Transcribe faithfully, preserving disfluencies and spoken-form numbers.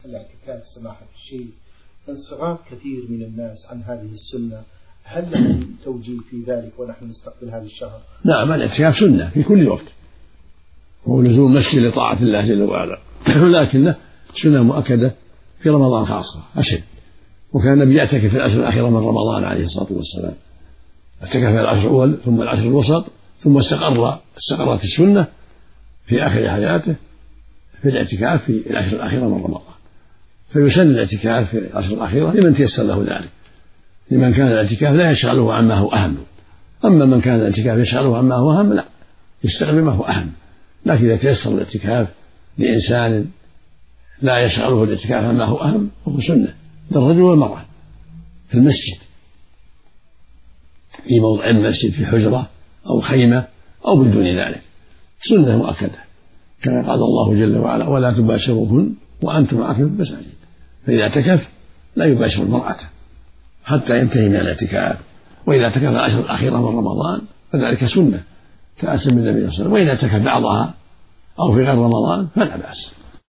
الاعتكاف سماحة الشيخ، انصراف كثير من الناس عن هذه السنة، هل لهم توجيه في ذلك ونحن نستقبل هذا الشهر؟ نعم، الاعتكاف سنة في كل وقت، هو لزوم مسجد لطاعة الله جل وعلا، ولكنه سنة مؤكدة في رمضان خاصة أشد. وكان النبي يعتكف في العشر الأخيرة من رمضان عليه الصلاة والسلام، اعتكف في العشر الأول ثم العشر الوسط، ثم استقر استقرت السنة في آخر حياته في الاعتكاف في العشر الأخيرة من رمضان. فيسن الاعتكاف في العشر الأخيرة لمن تيسر له ذلك، لمن كان الاعتكاف لا يشغله عما هو أهم. أما من كان الاعتكاف يشغله عما هو أهم لا، يستقبل ما هو أهم. لكن إذا تيسر الاعتكاف لإنسان لا يشغله الاعتكاف عما هو أهم فهو سنة للرجل والمرأة في المسجد، في موضع المسجد، في حجرة أو خيمة أو بدون ذلك، سنة مؤكدة، كما قال الله جل وعلا: ولا تباشروهن وأنتم عاكفون في المساجد. فإذا اعتكف لا يباشر المرأة حتى ينتهي من الاعتكاف. وإذا اعتكف العشر الأخيرة من رمضان فذلك سنة تأسى من النبي صلى الله عليه وسلم. وإذا اعتكف بعضها أو في غير رمضان فلا بأس.